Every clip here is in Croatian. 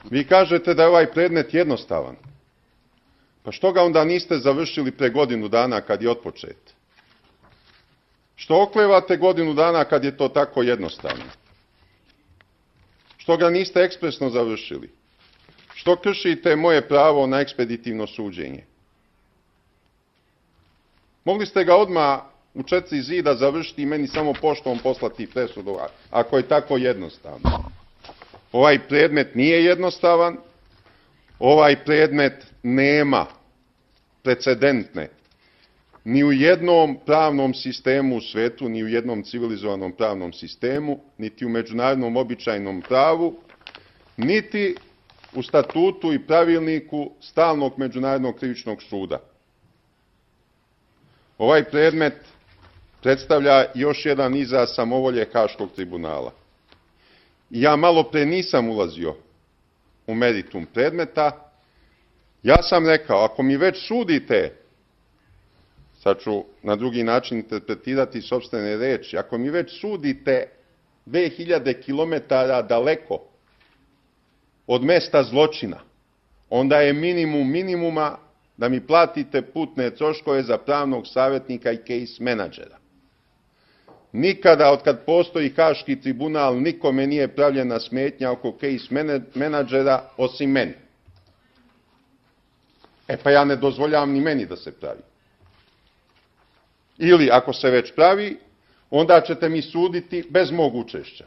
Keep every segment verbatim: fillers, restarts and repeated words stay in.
Vi kažete da je ovaj predmet jednostavan. Pa što ga onda niste završili pre godinu dana kad je otpočet? Što oklevate godinu dana kad je to tako jednostavno? Što ga niste ekspresno završili? Što kršite moje pravo na ekspeditivno suđenje? Mogli ste ga odmah u četiri zida završiti i meni samo poštom poslati presudu, ako je tako jednostavno. Ovaj predmet nije jednostavan, ovaj predmet nema precedentne ni u jednom pravnom sistemu u svetu, ni u jednom civilizovanom pravnom sistemu, niti u međunarodnom običajnom pravu, niti u statutu i pravilniku stalnog međunarodnog krivičnog suda. Ovaj predmet predstavlja još jedan izraz samovolje Haškog tribunala. Ja malo pre nisam ulazio u meritum predmeta. Ja sam rekao, ako mi već sudite, sad ću na drugi način interpretirati sopstvene reči, ako mi već sudite dve hiljade kilometara daleko od mesta zločina, onda je minimum minimuma da mi platite putne troškove za pravnog savjetnika i case menadžera. Nikada, od kad postoji Haški tribunal, nikome nije pravljena smetnja oko case menadžera osim meni. E pa ja ne dozvoljavam ni meni da se pravi. Ili, ako se već pravi, onda ćete mi suditi bez mog učešća.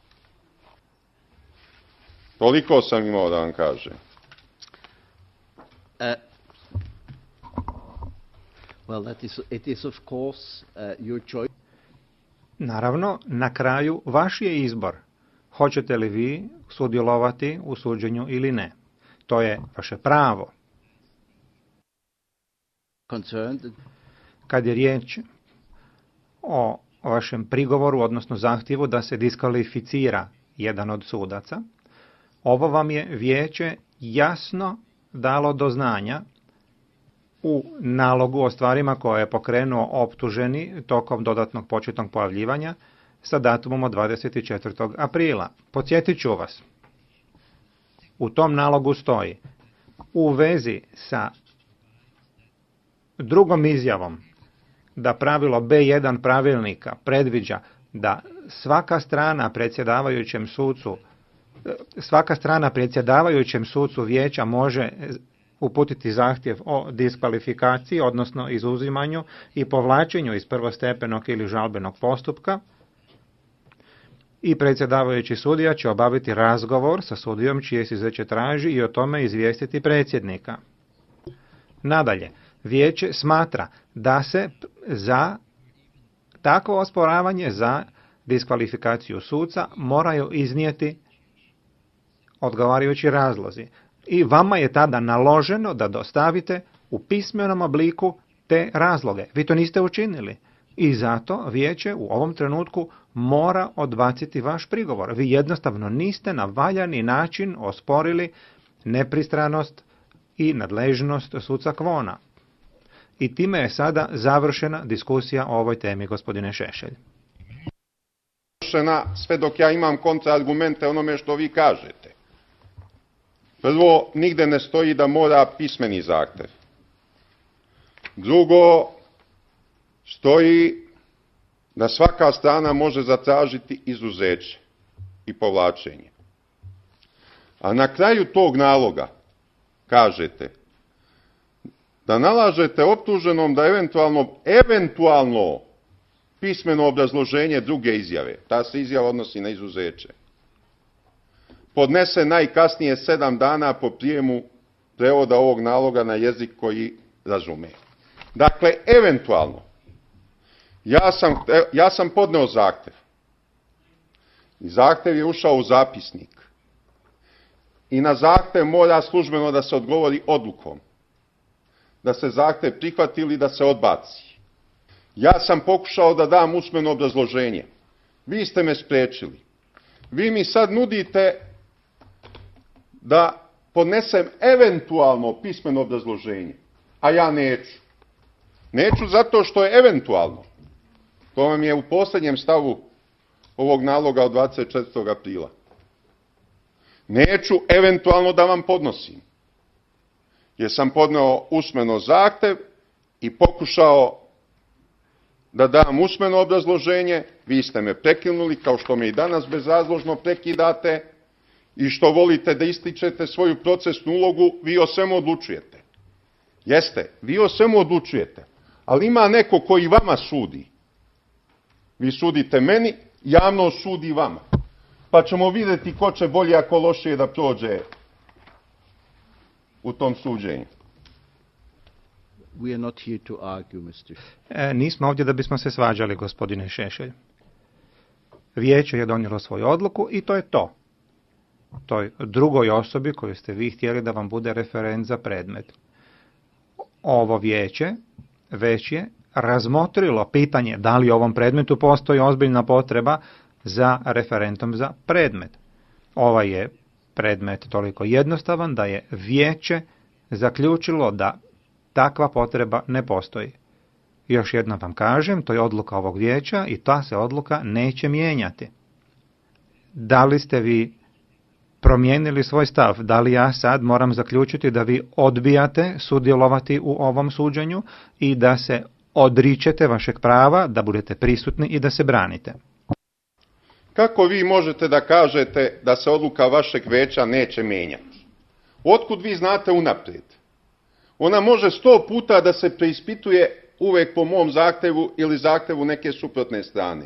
Toliko sam imao da vam kažem. Uh, well, that is, it is of course uh, your choice. Naravno, na kraju vaš je izbor. Hoćete li vi sudjelovati u suđenju ili ne? To je vaše pravo. Concerned. Kad je riječ o vašem prigovoru, odnosno zahtjevu da se diskvalificira jedan od sudaca, ovo vam je vijeće jasno dalo do znanja u nalogu o stvarima koje je pokrenuo optuženi tokom dodatnog početnog pojavljivanja sa datumom od dvadeset četvrtog aprila. Podsjetit ću vas. U tom nalogu stoji u vezi sa drugom izjavom da pravilo be jedan pravilnika predviđa da svaka strana predsjedavajućem sucu svaka strana predsjedavajućem sucu vijeća može uputiti zahtjev o diskvalifikaciji, odnosno izuzimanju i povlačenju iz prvostepenog ili žalbenog postupka, i predsjedavajući sudija će obaviti razgovor sa sudijom čije se izričaj traži i o tome izvijestiti predsjednika. Nadalje, vijeće smatra da se za takvo osporavanje za diskvalifikaciju suca moraju iznijeti odgovarajući razlozi. I vama je tada naloženo da dostavite u pismenom obliku te razloge. Vi to niste učinili. I zato vijeće u ovom trenutku mora odbaciti vaš prigovor. Vi jednostavno niste na valjani način osporili nepristranost i nadležnost suca Kvona. I time je sada završena diskusija o ovoj temi, gospodine Šešelj. Završena sve dok ja imam kontraargumente onome što vi kažete. Prvo, nigde ne stoji da mora pismeni zahtev. Drugo, stoji da svaka strana može zatražiti izuzeće i povlačenje. A na kraju tog naloga kažete da nalažete optuženom da eventualno, eventualno pismeno obrazloženje druge izjave, ta se izjava odnosi na izuzeće, podnese najkasnije sedam dana po prijemu prevoda ovog naloga na jezik koji razume. Dakle, eventualno, ja sam, ja sam podneo zahtev. I zahtev je ušao u zapisnik. I na zahtev mora službeno da se odgovori odlukom. Da se zahtev prihvati ili da se odbaci. Ja sam pokušao da dam usmeno obrazloženje. Vi ste me spriječili. Vi mi sad nudite da podnesem eventualno pismeno obrazloženje, a ja neću. Neću zato što je eventualno. To vam je u posljednjem stavu ovog naloga od dvadeset četvrtog aprila. Neću eventualno da vam podnosim. Jer sam podneo usmeno zahtev i pokušao da dam usmeno obrazloženje, vi ste me prekinuli, kao što me i danas bezrazložno prekidate i što volite da ističete svoju procesnu ulogu, vi o svemu odlučujete. Jeste, vi o svemu odlučujete, ali ima neko koji vama sudi. Vi sudite meni, javnost sudi vama. Pa ćemo vidjeti ko će bolje ako lošije da prođe u tom suđenju. We are not here to argue, mister E, nismo ovdje da bismo se svađali, gospodine Šešelj. Vijeće je donijelo svoju odluku i to je to. Toj drugoj osobi koju ste vi htjeli da vam bude referent za predmet. Ovo vijeće već je razmotrilo pitanje da li u ovom predmetu postoji ozbiljna potreba za referentom za predmet. Ovaj je predmet toliko jednostavan da je vijeće zaključilo da takva potreba ne postoji. Još jednom vam kažem, to je odluka ovog vijeća i ta se odluka neće mijenjati. Da li ste vi promijenili svoj stav? Da li ja sad moram zaključiti da vi odbijate sudjelovati u ovom suđenju i da se odričete vašeg prava, da budete prisutni i da se branite? Kako vi možete da kažete da se odluka vašeg veća neće mijenjati? Otkud vi znate unaprijed? Ona može sto puta da se preispituje uvek po mom zahtevu ili zahtevu neke suprotne strane.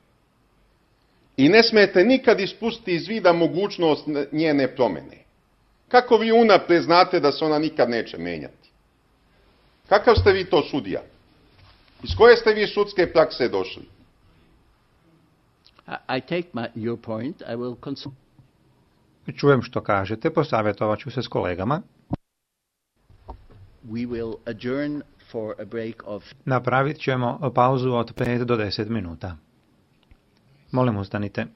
I ne smijete nikad ispustiti iz vida mogućnost njene promjene. Kako vi unaprijed znate da se ona nikad neće mijenjati? Kakav ste vi to sudija? Iz koje ste vi sudske prakse došli? I take my, your point. I will consult. Čujem što kažete, posavjetovat ću se s kolegama. We will adjourn for a break of... Napravit ćemo pauzu od pet do deset minuta. Molim, ustanite.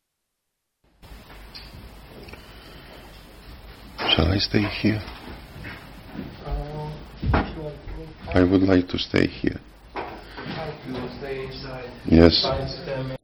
Shall I stay here? I would like to stay here. You will stay inside. Yes. Find them.